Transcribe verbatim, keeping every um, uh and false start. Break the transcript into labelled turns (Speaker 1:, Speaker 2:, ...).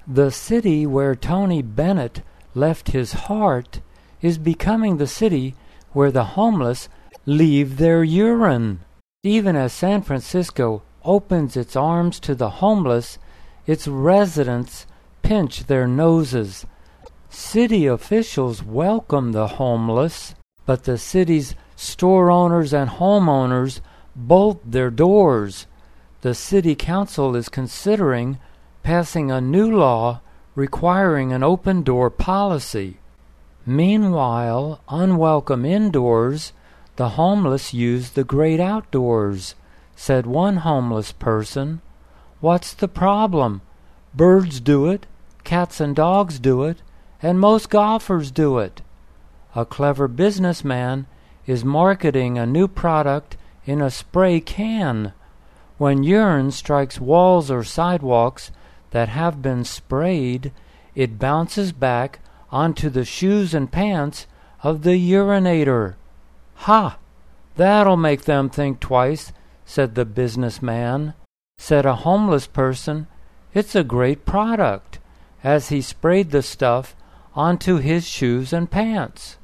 Speaker 1: The city where Tony Bennett left his heart is becoming the city where the homeless leave their urine. Even as San Francisco opens its arms to the homeless, its residents pinch their noses. City officials welcome the homeless, but the city's store owners and homeowners bolt their doors. The city council is considering passing a new law requiring an open-door policy. Meanwhile, unwelcome indoors, the homeless use the great outdoors, said one homeless person. What's the problem? Birds do it, cats and dogs do it, and most golfers do it. A clever businessman is marketing a new product in a spray can. When urine strikes walls or sidewalks that have been sprayed, it bounces back onto the shoes and pants of the urinator. Ha! That'll make them think twice, said the businessman. Said a homeless person, it's a great product, as he sprayed the stuff onto his shoes and pants.